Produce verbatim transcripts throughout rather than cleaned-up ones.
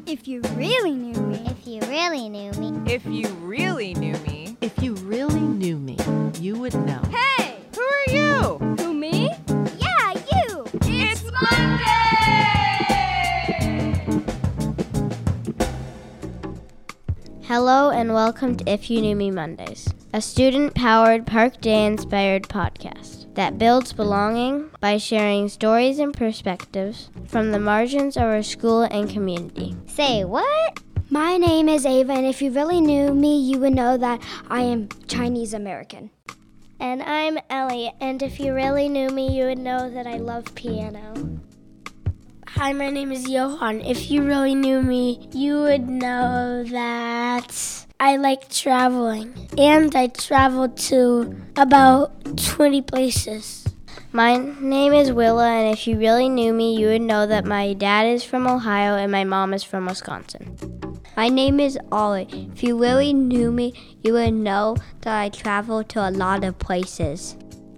If you really knew me. If you really knew me. If you really knew me. If you really knew me, you would know. Hey! Who are you? Who, me? Yeah, you! It's, it's Monday! Hello and welcome to If You Knew Me Mondays, a student-powered Park Day-inspired podcast that builds belonging by sharing stories and perspectives from the margins of our school and community. Say what? My name is Ava, and if you really knew me, you would know that I am Chinese American. And I'm Ellie, and if you really knew me, you would know that I love piano. Hi, my name is Johan. If you really knew me, you would know that I like traveling. And I traveled to about twenty places. My name is Willa, and if you really knew me, you would know that my dad is from Ohio and my mom is from Wisconsin. My name is Ollie. If you really knew me, you would know that I traveled to a lot of places.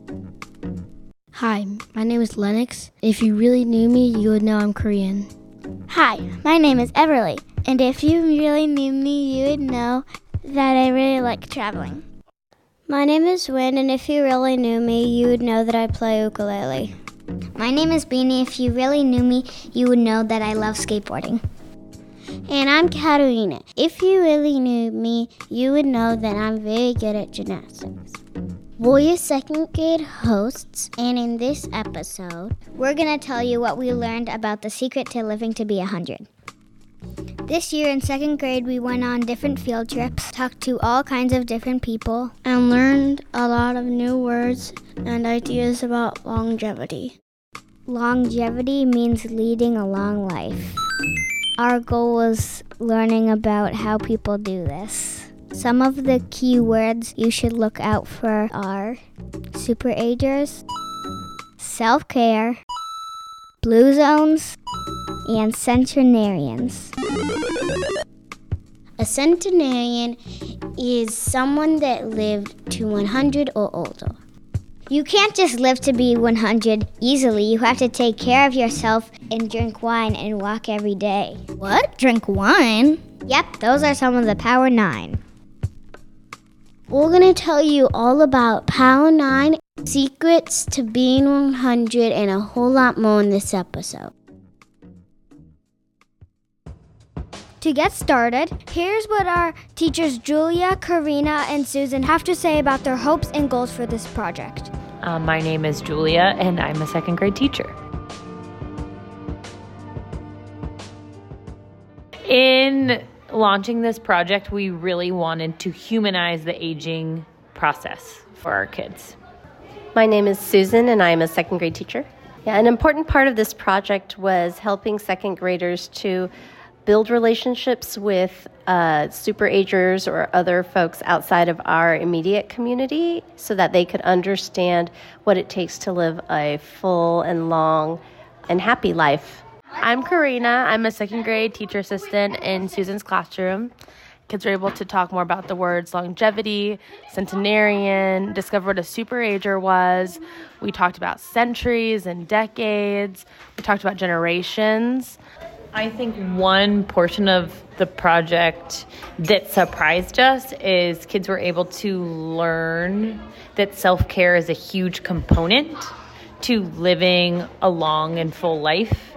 Hi, my name is Lennox. If you really knew me, you would know I'm Korean. Hi, my name is Everly, and if you really knew me, you would know that I really like traveling. My name is Wynn, and if you really knew me, you would know that I play ukulele. My name is Beanie. If you really knew me, you would know that I love skateboarding. And I'm Katerina. If you really knew me, you would know that I'm very good at gymnastics. We're your second grade hosts, and in this episode, we're going to tell you what we learned about the secret to living to be one hundred. This year in second grade, we went on different field trips, talked to all kinds of different people, and learned a lot of new words and ideas about longevity. Longevity means leading a long life. Our goal was learning about how people do this. Some of the key words you should look out for are superagers, self-care, blue zones, and centenarians. A centenarian is someone that lived to one hundred or older. You can't just live to be one hundred easily. You have to take care of yourself and drink wine and walk every day. What? Drink wine? Yep, those are some of the Power Nine. We're going to tell you all about Power nine, secrets to being one hundred, and a whole lot more in this episode. To get started, here's what our teachers Julia, Karina, and Susan have to say about their hopes and goals for this project. Um, my name is Julia, and I'm a second grade teacher. In launching this project, we really wanted to humanize the aging process for our kids. My name is Susan, and I'm a second grade teacher. Yeah, an important part of this project was helping second graders to build relationships with uh, superagers or other folks outside of our immediate community so that they could understand what it takes to live a full and long and happy life. I'm Karina. I'm a second grade teacher assistant in Susan's classroom. Kids were able to talk more about the words longevity, centenarian, discover what a superager was. We talked about centuries and decades. We talked about generations. I think one portion of the project that surprised us is kids were able to learn that self-care is a huge component to living a long and full life.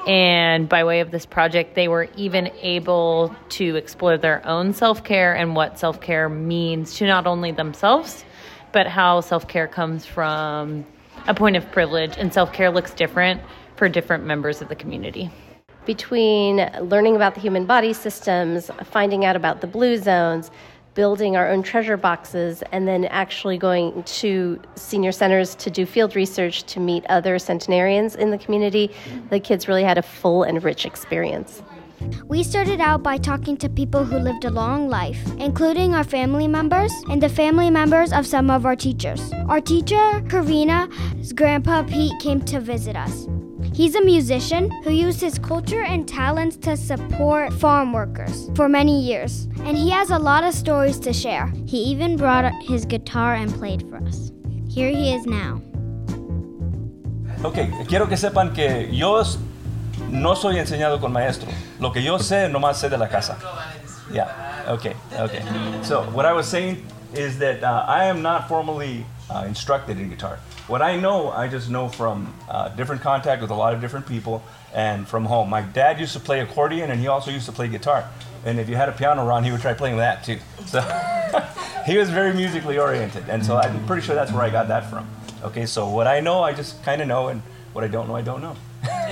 And by way of this project, they were even able to explore their own self-care and what self-care means to not only themselves, but how self-care comes from a point of privilege, and self-care looks different for different members of the community. Between learning about the human body systems, finding out about the blue zones, building our own treasure boxes, and then actually going to senior centers to do field research to meet other centenarians in the community, the kids really had a full and rich experience. We started out by talking to people who lived a long life, including our family members and the family members of some of our teachers. Our teacher, Karina's grandpa Pete, came to visit us. He's a musician who used his culture and talents to support farm workers for many years, and he has a lot of stories to share. He even brought his guitar and played for us. Here he is now. Ok, quiero que sepan que yo no soy enseñado con maestro. Lo que yo sé, nomás sé de la casa. Yeah, okay, okay. So what I was saying is that uh, I am not formally uh, instructed in guitar. What I know, I just know from uh, different contact with a lot of different people and from home. My dad used to play accordion and he also used to play guitar. And if you had a piano around, he would try playing that too. So he was very musically oriented. And so I'm pretty sure that's where I got that from. Okay, so what I know, I just kind of know, and what I don't know, I don't know.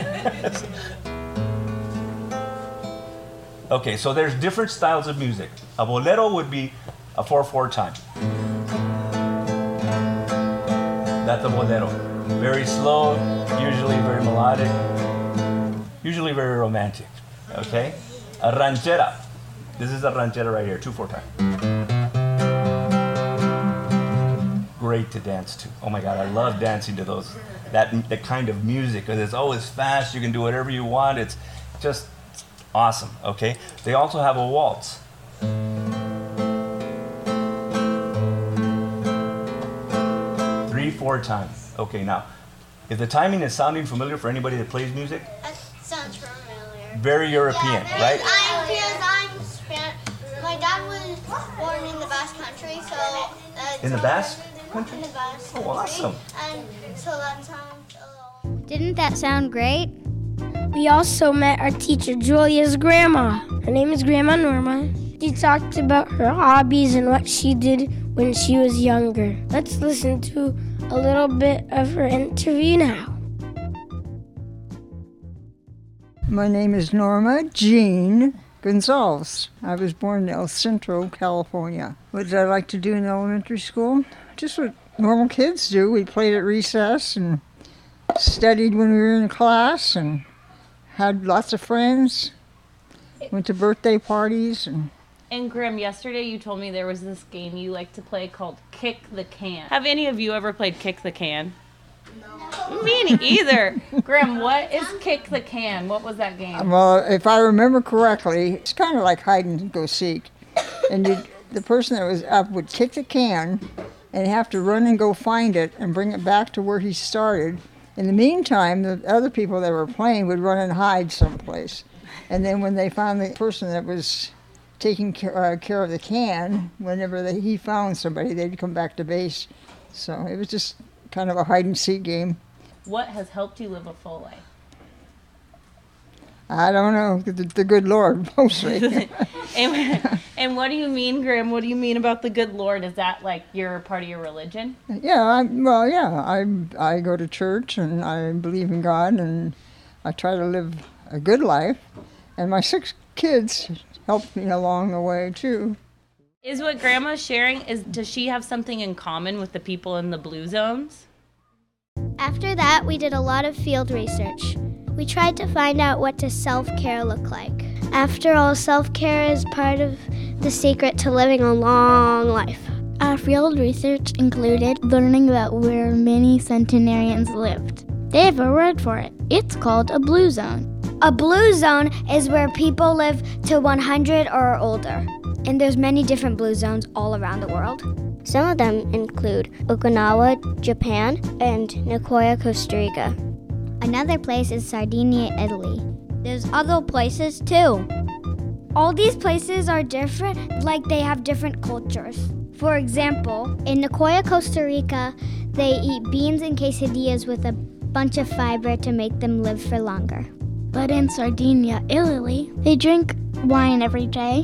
Okay, so there's different styles of music. A bolero would be a four four time. That's a bolero. Very slow, usually very melodic, usually very romantic. Okay? A ranchera. This is a ranchera right here, two four time. Great to dance to. Oh my God, I love dancing to those. That, that kind of music, because it's always fast. You can do whatever you want. It's just awesome, okay? They also have a waltz. Three, four times. Okay, now, if the timing is sounding familiar for anybody that plays music, That sounds familiar. very European, Yeah, right? I'm, because I'm Span- my dad was born in the Basque Country, so uh, In the so- Basque Country? In the Basque Oh, Country. awesome. And so that sounds a little. Didn't that sound great? We also met our teacher, Julia's grandma. Her name is Grandma Norma. She talked about her hobbies and what she did when she was younger. Let's listen to a little bit of her interview now. My name is Norma Jean Gonzalez. I was born in El Centro, California. What did I like to do in elementary school? Just what normal kids do. We played at recess and studied when we were in class and had lots of friends. Went to birthday parties and And Graham, yesterday you told me there was this game you like to play called Kick the Can. Have any of you ever played Kick the Can? No. Me either. Graham, what is Kick the Can? What was that game? well, if I remember correctly, it's kind of like hide and go seek. And you, the person that was up would kick the can and have to run and go find it and bring it back to where he started. In the meantime, the other people that were playing would run and hide someplace. And then when they found the person that was taking care, uh, care of the can, whenever they, he found somebody, they'd come back to base. So it was just kind of a hide and seek game. What has helped you live a full life? I don't know, the, the good Lord, mostly. and, and what do you mean, Graham? What do you mean about the good Lord? Is that like your part of your religion? Yeah, I, well, yeah, I I go to church and I believe in God and I try to live a good life. And my six kids helped me along the way too. Is what Grandma's sharing, is does she have something in common with the people in the blue zones? After that, we did a lot of field research. We tried to find out what does self-care look like. After all, self-care is part of the secret to living a long life. Our field research included learning about where many centenarians lived. They have a word for it. It's called a blue zone. A blue zone is where people live to one hundred or older. And there's many different blue zones all around the world. Some of them include Okinawa, Japan, and Nicoya, Costa Rica. Another place is Sardinia, Italy. There's other places too. All these places are different, like they have different cultures. For example, in Nicoya, Costa Rica, they eat beans and quesadillas with a bunch of fiber to make them live for longer. But in Sardinia, Italy, they drink wine every day.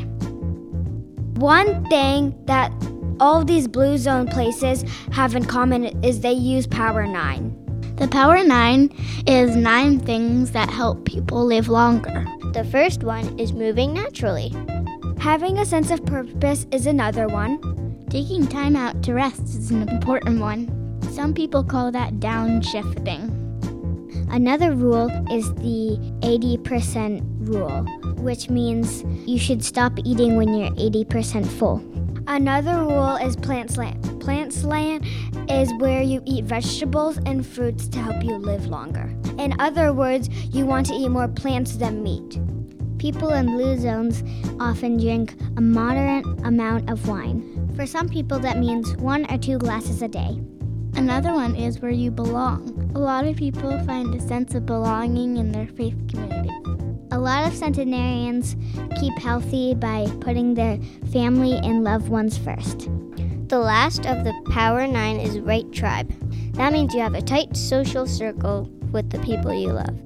One thing that all these blue zone places have in common is they use Power Nine. The Power Nine is nine things that help people live longer. The first one is moving naturally. Having a sense of purpose is another one. Taking time out to rest is an important one. Some people call that downshifting. Another rule is the eighty percent rule, which means you should stop eating when you're eighty percent full. Another rule is plant slant. Plant slant is where you eat vegetables and fruits to help you live longer. In other words, you want to eat more plants than meat. People in blue zones often drink a moderate amount of wine. For some people, that means one or two glasses a day. Another one is where you belong. A lot of people find a sense of belonging in their faith community. A lot of centenarians keep healthy by putting their family and loved ones first. The last of the Power Nine is Right Tribe. That means you have a tight social circle with the people you love.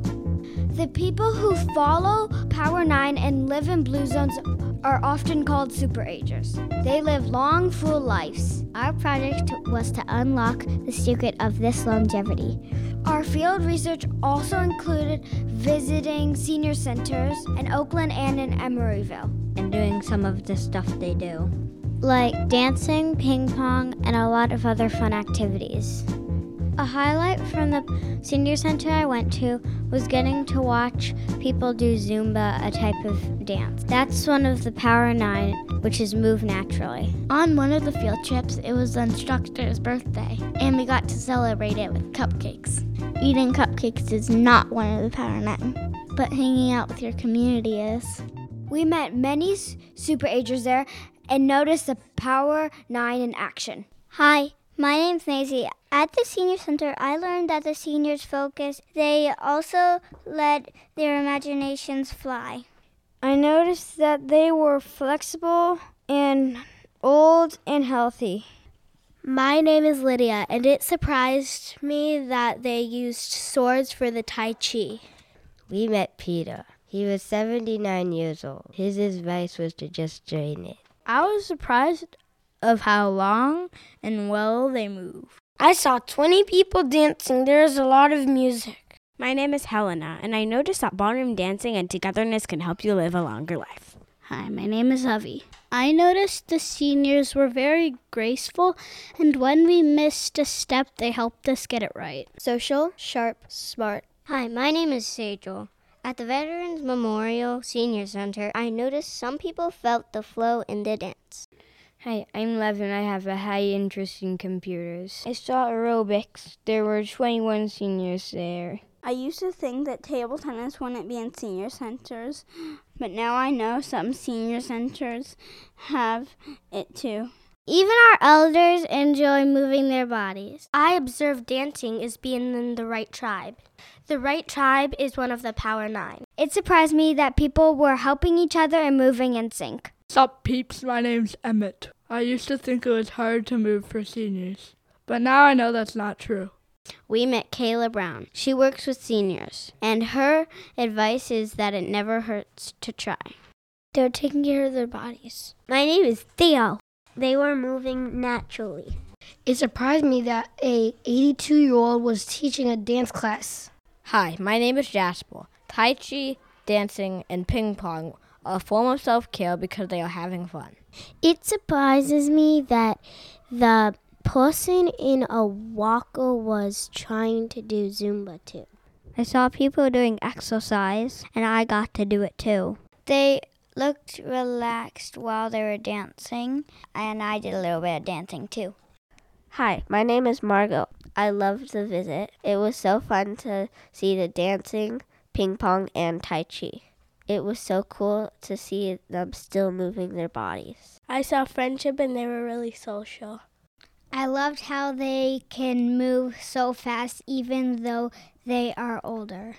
The people who follow Power Nine and live in blue zones are often called superagers. They live long, full lives. Our project was to unlock the secret of this longevity. Our field research also included visiting senior centers in Oakland and in Emeryville. And doing some of the stuff they do, like dancing, ping pong, and a lot of other fun activities. A highlight from the senior center I went to was getting to watch people do Zumba, a type of dance. That's one of the Power Nine, which is Move Naturally. On one of the field trips, it was the instructor's birthday, and we got to celebrate it with cupcakes. Eating cupcakes is not one of the Power Nine, but hanging out with your community is. We met many superagers there and noticed the Power Nine in action. Hi, my name's Maisie. At the senior center, I learned that the seniors focus. They also let their imaginations fly. I noticed that they were flexible and old and healthy. My name is Lydia, and it surprised me that they used swords for the Tai Chi. We met Peter. He was seventy-nine years old. His advice was to just join it. I was surprised of how long and well they move. I saw twenty people dancing. There's a lot of music. My name is Helena, and I noticed that ballroom dancing and togetherness can help you live a longer life. Hi, my name is Avi. I noticed the seniors were very graceful, and when we missed a step, they helped us get it right. Social, sharp, smart. Hi, my name is Sejal. At the Veterans Memorial Senior Center, I noticed some people felt the flow in the dance. Hi, I'm Lev, and I have a high interest in computers. I saw aerobics. There were twenty-one seniors there. I used to think that table tennis wouldn't be in senior centers, but now I know some senior centers have it too. Even our elders enjoy moving their bodies. I observe dancing is being in the Right Tribe. The Right Tribe is one of the Power Nine. It surprised me that people were helping each other and moving in sync. Sup peeps, my name's Emmett. I used to think it was hard to move for seniors, but now I know that's not true. We met Kayla Brown. She works with seniors, and her advice is that it never hurts to try. They're taking care of their bodies. My name is Theo. They were moving naturally. It surprised me that a eighty-two-year-old was teaching a dance class. Hi, my name is Jasper. Tai Chi, dancing, and ping pong are a form of self-care because they are having fun. It surprises me that the person in a walker was trying to do Zumba too. I saw people doing exercise, and I got to do it too. They looked relaxed while they were dancing, and I did a little bit of dancing too. Hi, my name is Margot. I loved the visit. It was so fun to see the dancing, ping pong, and Tai Chi. It was so cool to see them still moving their bodies. I saw friendship, and they were really social. I loved how they can move so fast even though they are older.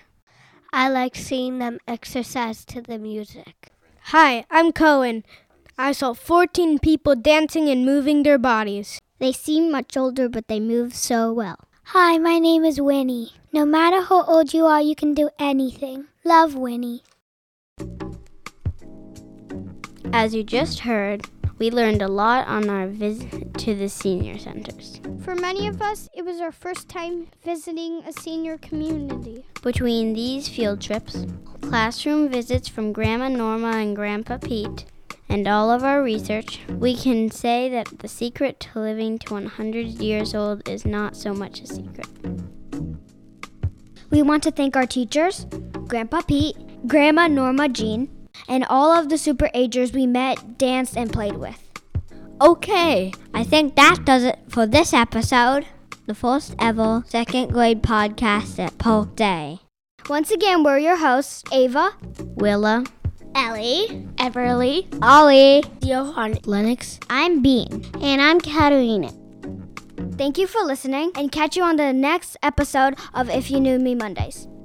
I liked seeing them exercise to the music. Hi, I'm Cohen. I saw fourteen people dancing and moving their bodies. They seem much older, but they move so well. Hi, my name is Winnie. No matter how old you are, you can do anything. Love, Winnie. As you just heard, we learned a lot on our visit to the senior centers. For many of us, it was our first time visiting a senior community. Between these field trips, classroom visits from Grandma Norma and Grandpa Pete, and all of our research, we can say that the secret to living to one hundred years old is not so much a secret. We want to thank our teachers, Grandpa Pete, Grandma Norma Jean, and all of the superagers we met, danced, and played with. Okay, I think that does it for this episode, the first ever second grade podcast at Polk Day. Once again, we're your hosts, Ava, Willa, Ellie, Everly, Ollie, Johan, Lennox, I'm Bean, and I'm Katarina. Thank you for listening, and catch you on the next episode of If You Knew Me Mondays.